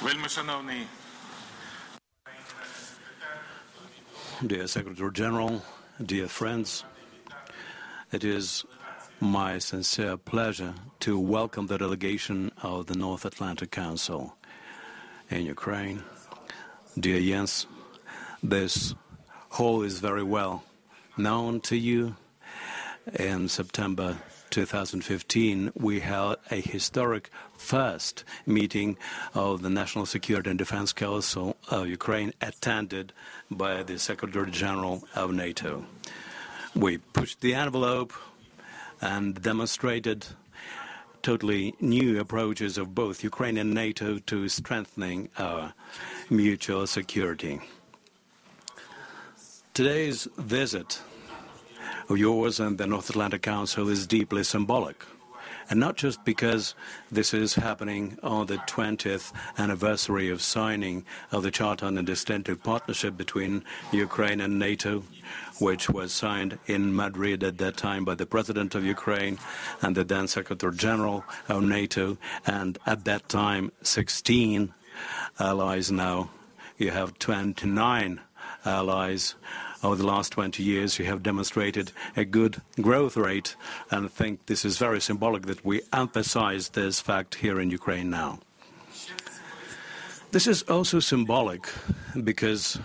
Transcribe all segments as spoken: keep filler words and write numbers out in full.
Dear Secretary General, dear friends, it is my sincere pleasure to welcome the delegation of the North Atlantic Council in Ukraine. Dear Jens, this hall is very well known to you. In September two thousand fifteen, we held a historic first meeting of the National Security and Defense Council of Ukraine, attended by the Secretary General of NATO. We pushed the envelope and demonstrated totally new approaches of both Ukraine and NATO to strengthening our mutual security. Today's visit of yours and the North Atlantic Council is deeply symbolic, and not just because this is happening on the twentieth anniversary of signing of the Charter on a Distinctive Partnership between Ukraine and NATO, which was signed in Madrid at that time by the President of Ukraine and the then Secretary General of NATO, and at that time sixteen allies. Now you have twenty-nine allies. Over the last twenty years, you have demonstrated a good growth rate, and I think this is very symbolic that we emphasize this fact here in Ukraine now. This is also symbolic because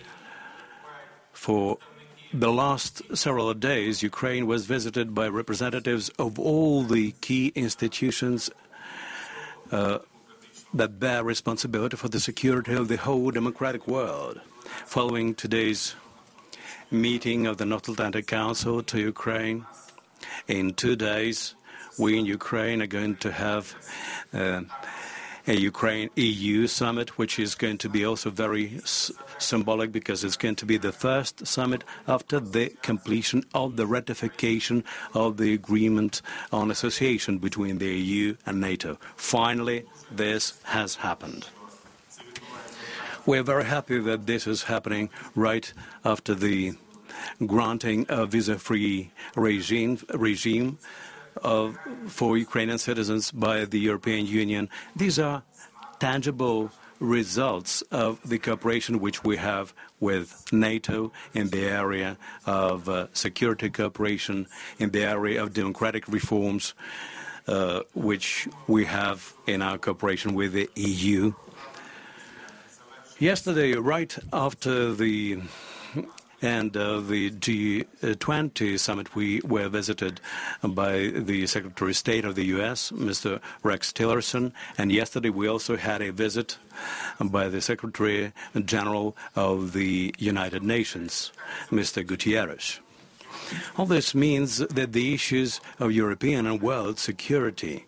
for the last several days, Ukraine was visited by representatives of all the key institutions uh, that bear responsibility for the security of the whole democratic world. Following today's meeting of the North Atlantic Council to Ukraine, in two days, we in Ukraine are going to have uh, a Ukraine-E U summit, which is going to be also very s symbolic because it's going to be the first summit after the completion of the ratification of the agreement on association between the E U and NATO. Finally, this has happened. We're very happy that this is happening right after the granting a visa-free regime, regime of, for Ukrainian citizens by the European Union. These are tangible results of the cooperation which we have with NATO in the area of uh, security cooperation, in the area of democratic reforms, uh, which we have in our cooperation with the E U. Yesterday, right after the end of the G twenty summit, we were visited by the Secretary of State of the U S, Mister Rex Tillerson, and yesterday we also had a visit by the Secretary General of the United Nations, Mister Guterres. All this means that the issues of European and world security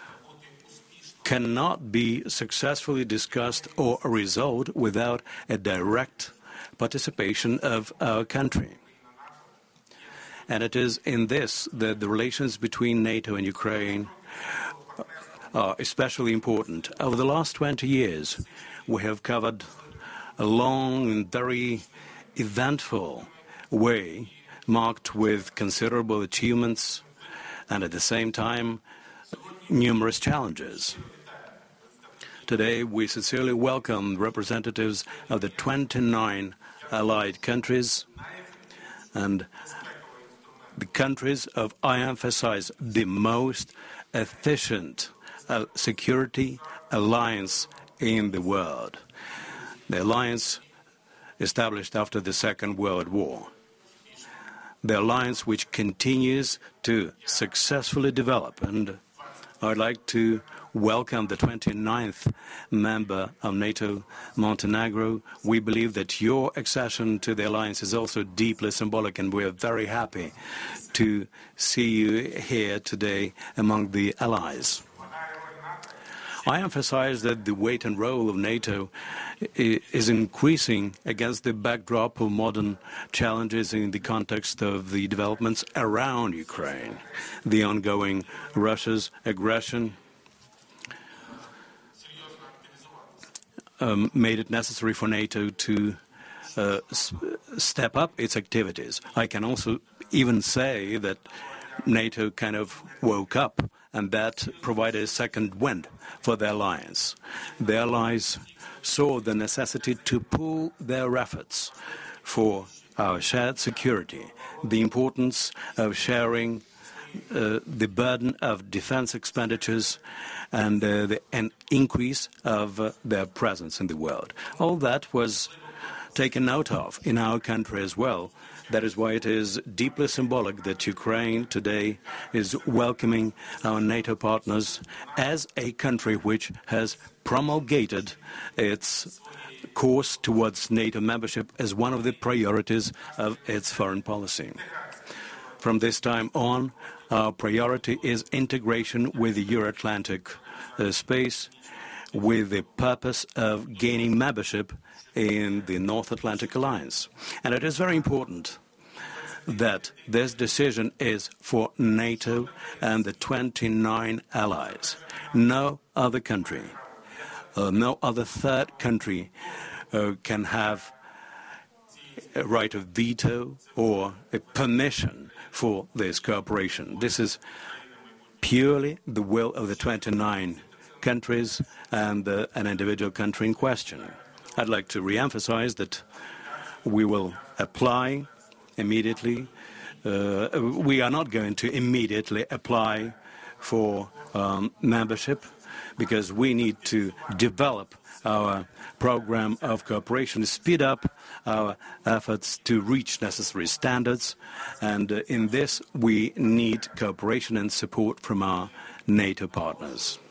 cannot be successfully discussed or resolved without a direct participation of our country. And it is in this that the relations between NATO and Ukraine are especially important. Over the last twenty years, we have covered a long and very eventful way, marked with considerable achievements and at the same time numerous challenges. Today, we sincerely welcome representatives of the twenty-nine allied countries and the countries of, I emphasize, the most efficient uh, security alliance in the world, the alliance established after the Second World War, the alliance which continues to successfully develop. And I'd like to welcome the twenty-ninth member of NATO, Montenegro. We believe that your accession to the alliance is also deeply symbolic, and we are very happy to see you here today among the allies. I emphasize that the weight and role of NATO is increasing against the backdrop of modern challenges in the context of the developments around Ukraine, the ongoing Russia's aggression, Um, made it necessary for NATO to uh, s step up its activities. I can also even say that NATO kind of woke up and that provided a second wind for the alliance. The allies saw the necessity to pool their efforts for our shared security, the importance of sharing uh, the burden of defense expenditures, and uh, the, an increase of uh, their presence in the world. All that was taken note of in our country as well. That is why it is deeply symbolic that Ukraine today is welcoming our NATO partners as a country which has promulgated its course towards NATO membership as one of the priorities of its foreign policy. From this time on, our priority is integration with the Euro-Atlantic uh, space, with the purpose of gaining membership in the North Atlantic Alliance. And it is very important that this decision is for NATO and the twenty-nine allies. No other country, uh, no other third country uh, can have a right of veto or a permission for this cooperation. This is purely the will of the twenty-nine countries and uh, an individual country in question. I'd like to re-emphasize that we will apply immediately. Uh, we are not going to immediately apply for um, membership because we need to develop our program of cooperation, speed up our efforts to reach necessary standards, and uh, in this we need cooperation and support from our NATO partners.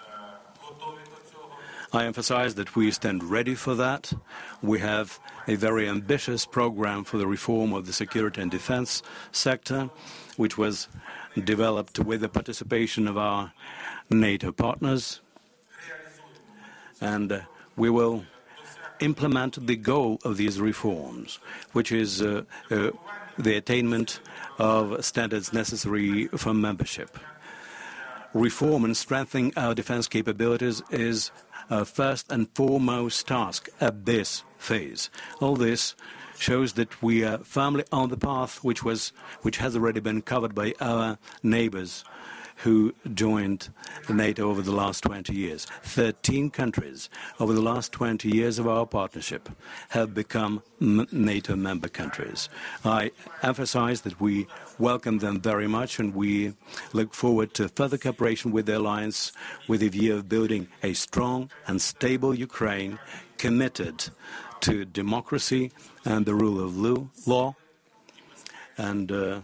I emphasize that we stand ready for that. We have a very ambitious program for the reform of the security and defense sector, which was developed with the participation of our NATO partners. And uh, we will implement the goal of these reforms, which is uh, uh, the attainment of standards necessary for membership. Reform and strengthening our defense capabilities is our first and foremost task at this phase. All this shows that we are firmly on the path which was, which has already been covered by our neighbors who joined NATO over the last twenty years. thirteen countries over the last twenty years of our partnership have become NATO member countries. I emphasize that we welcome them very much, and we look forward to further cooperation with the alliance with a view of building a strong and stable Ukraine committed to democracy and the rule of law, and uh,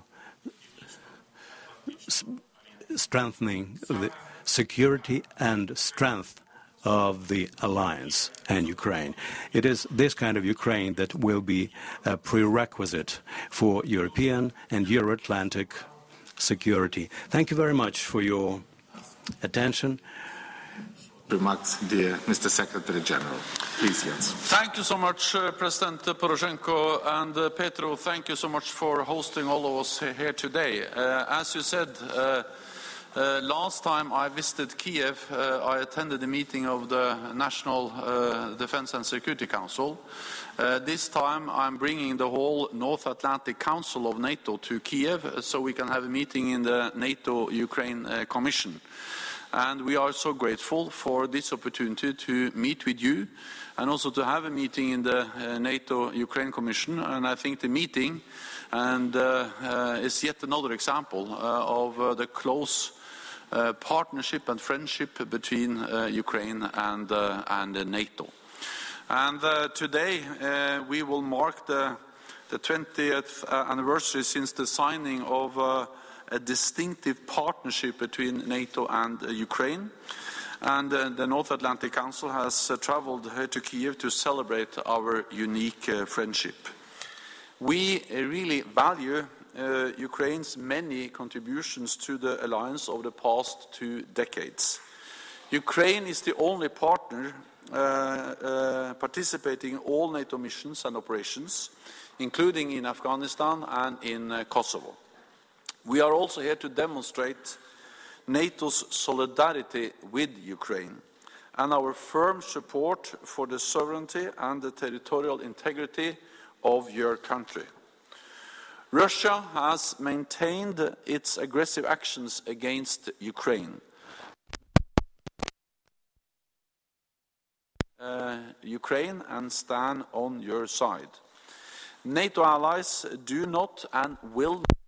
strengthening the security and strength of the alliance and Ukraine. It is this kind of Ukraine that will be a prerequisite for European and Euro-Atlantic security. Thank you very much for your attention. Remarks, dear Mister Secretary General. Please, Jens. Thank you so much, uh, President Poroshenko, and uh, Petro, thank you so much for hosting all of us here today. Uh, as you said, uh, Uh, last time I visited Kiev, uh, I attended a meeting of the National uh, Defense and Security Council. Uh, this time I'm bringing the whole North Atlantic Council of NATO to Kiev uh, so we can have a meeting in the NATO-Ukraine uh, Commission. And we are so grateful for this opportunity to meet with you and also to have a meeting in the uh, NATO-Ukraine Commission. And I think the meeting and, uh, uh, is yet another example uh, of uh, the close Uh, partnership and friendship between uh, Ukraine and, uh, and uh, NATO. And uh, today uh, we will mark the, the twentieth uh, anniversary since the signing of uh, a distinctive partnership between NATO and uh, Ukraine. And uh, the North Atlantic Council has uh, traveled here to Kiev to celebrate our unique uh, friendship. We uh, really value Uh, Ukraine's many contributions to the alliance over the past two decades. Ukraine is the only partner uh, uh, participating in all NATO missions and operations, including in Afghanistan and in uh, Kosovo. We are also here to demonstrate NATO's solidarity with Ukraine and our firm support for the sovereignty and the territorial integrity of your country. Russia has maintained its aggressive actions against Ukraine. Uh, Ukraine and stand on your side. NATO allies do not and will not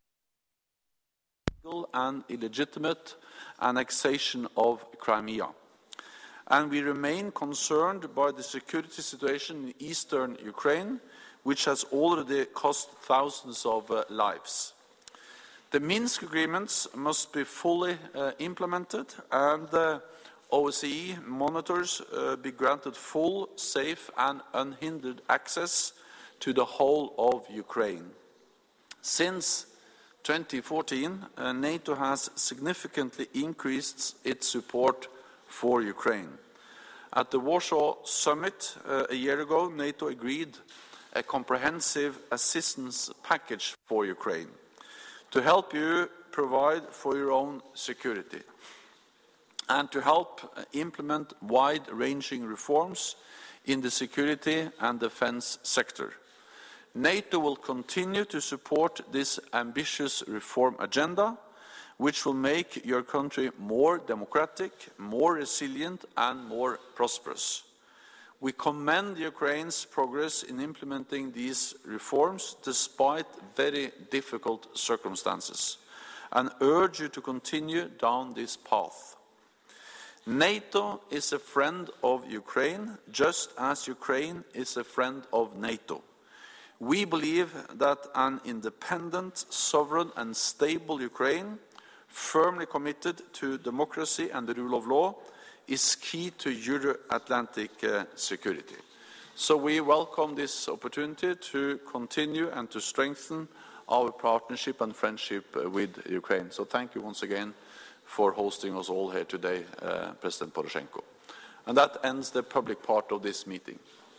illegal and illegitimate annexation of Crimea. And we remain concerned by the security situation in eastern Ukraine, which has already cost thousands of uh, lives. The Minsk agreements must be fully uh, implemented, and uh, O S C E monitors uh, be granted full, safe and unhindered access to the whole of Ukraine. Since twenty fourteen, uh, NATO has significantly increased its support for Ukraine. At the Warsaw Summit uh, a year ago, NATO agreed a comprehensive assistance package for Ukraine to help you provide for your own security and to help implement wide-ranging reforms in the security and defense sector. NATO will continue to support this ambitious reform agenda, which will make your country more democratic, more resilient and more prosperous. We commend Ukraine's progress in implementing these reforms despite very difficult circumstances and urge you to continue down this path. NATO is a friend of Ukraine, just as Ukraine is a friend of NATO. We believe that an independent, sovereign and stable Ukraine, firmly committed to democracy and the rule of law, is key to Euro-Atlantic uh, security. So we welcome this opportunity to continue and to strengthen our partnership and friendship uh, with Ukraine. So thank you once again for hosting us all here today, uh, President Poroshenko. And that ends the public part of this meeting.